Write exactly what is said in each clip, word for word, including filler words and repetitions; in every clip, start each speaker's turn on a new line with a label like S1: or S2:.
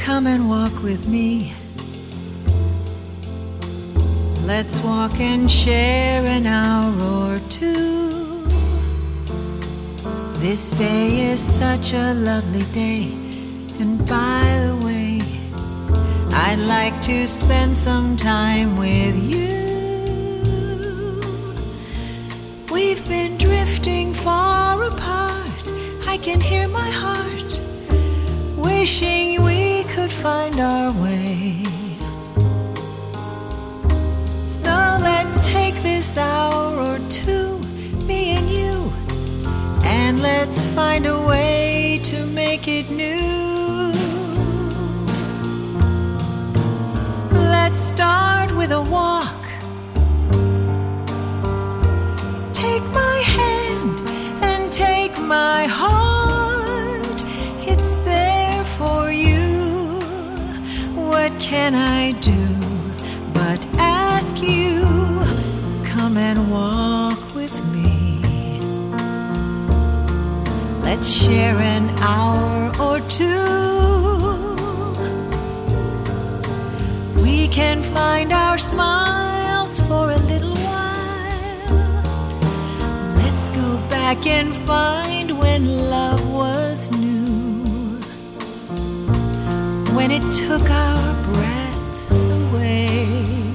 S1: Come and walk with me. Let's walk and share an hour or two. This day is such a lovely day. And by the way, I'd like to spend some time with you. We've been drifting far apart. I can hear my heart wishing we could find our way. So let's take this hour or two, me and you, and let's find a way to make it new. Let's start with a walk. Take my hand and take my heart. It's there for you. What can I do but ask you? Come and walk with me. Let's share an hour or two. We can find our smiles for a little while. Let's go back and find when love was new, when it took our breaths away.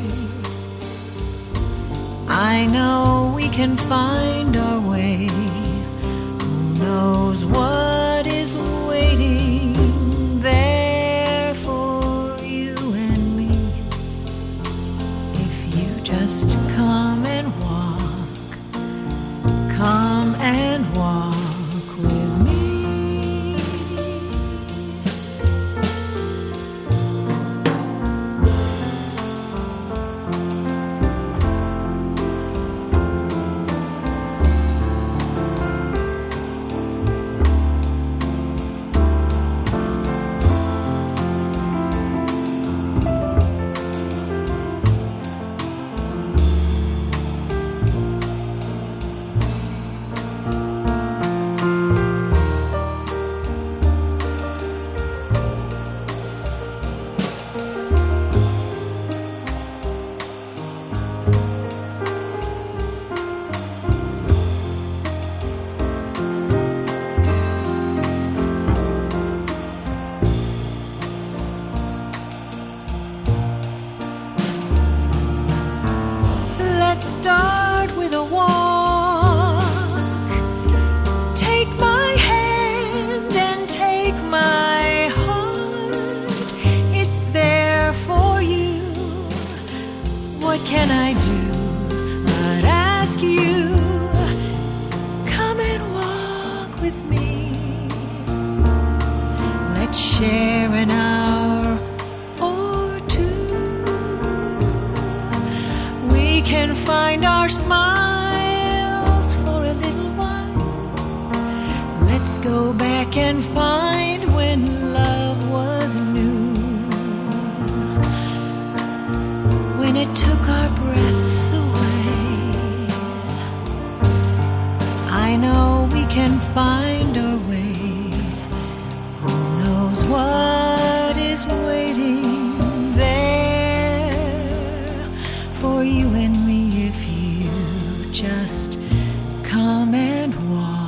S1: I know we can find our way. Who knows what is waiting there for you and me, if you just come and walk, come and walk with me. Let's start with a walk. Take my hand and take my heart. It's there for you. What can I do but ask you? Come and walk with me. Let's share an hour or two. We can find our smiles for a little while. Let's go back and find when love was new, when it took our breaths away. I know we can find our way. Who knows what is waiting there for you and me, if you just come and walk.